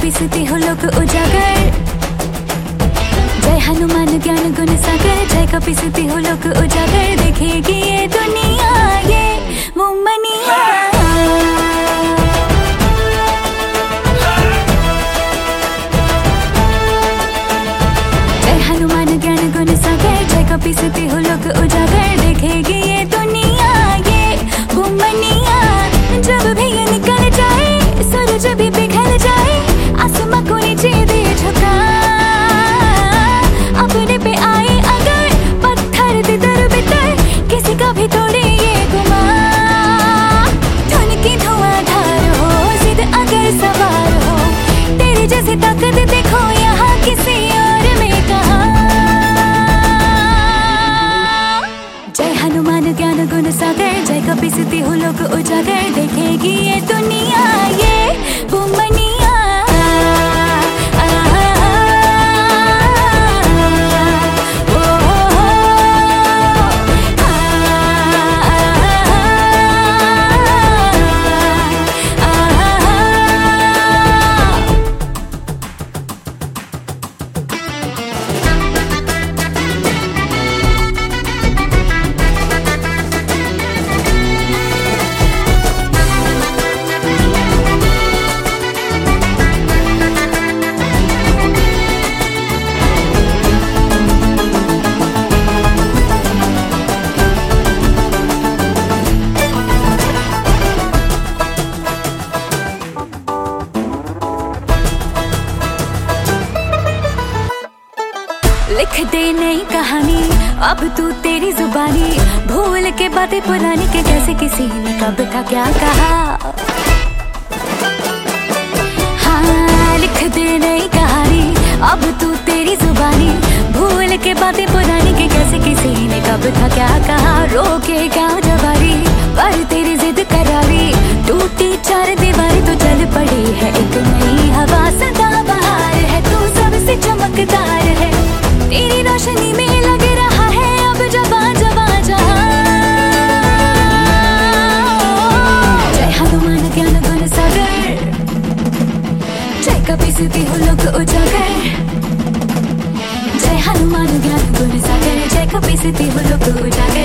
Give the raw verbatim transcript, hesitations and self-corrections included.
पिसती हो लोक उजागर। जय हनुमान ज्ञान गुण सागर, जय का पिसती हो लोक उजागर। देखेगी ये दुनिया ये वो मनिया। जय हनुमान ज्ञान गुण सागर, जय का पिसती हो लोक उजागर। देखेगी ये दुनिया ये वो मनिया। जब भी ये निकल जाए सूरज भी पिघल जाए, आसमां को नीचे दे झुका। अपने पे आए अगर पत्थर तितर बितर, किसी का भी तोड़े ये गुमा। धुन की धुआंधार हो जिद अगर सवार हो, तेरे जैसी ताकत देखो यहाँ किसी और में कहाँ। जय हनुमान ज्ञान गुण सागर, जय का पिसती हो लोक उजागर। देखेगी ये दुनिया ये वो मनिया। लिख दे नई कहानी अब तू तेरी जुबानी, भूल के बातें पुरानी के जैसे किसी ने कब था क्या कहा। हाँ लिख दे नई कहानी अब तू तेरी जुबानी, भूल के बातें पुरानी के जैसे किसी ने कब था क्या कहा। रोके क्या जवारी पर तेरी जिद करारी, टूटी चार दीवारी तो चल पड़ी है एक नई हवा। सदा बहार है तू सबसे चमकदार है, तेरी रोशनी में लग रहा है अब जबा जबा जहां। जय हनुमान ज्ञान गुण सागर, जय का पिसती हो लोक उजागर। जय हनुमान ज्ञान गुण सागर, जय का पिसती हो लोक उजागर।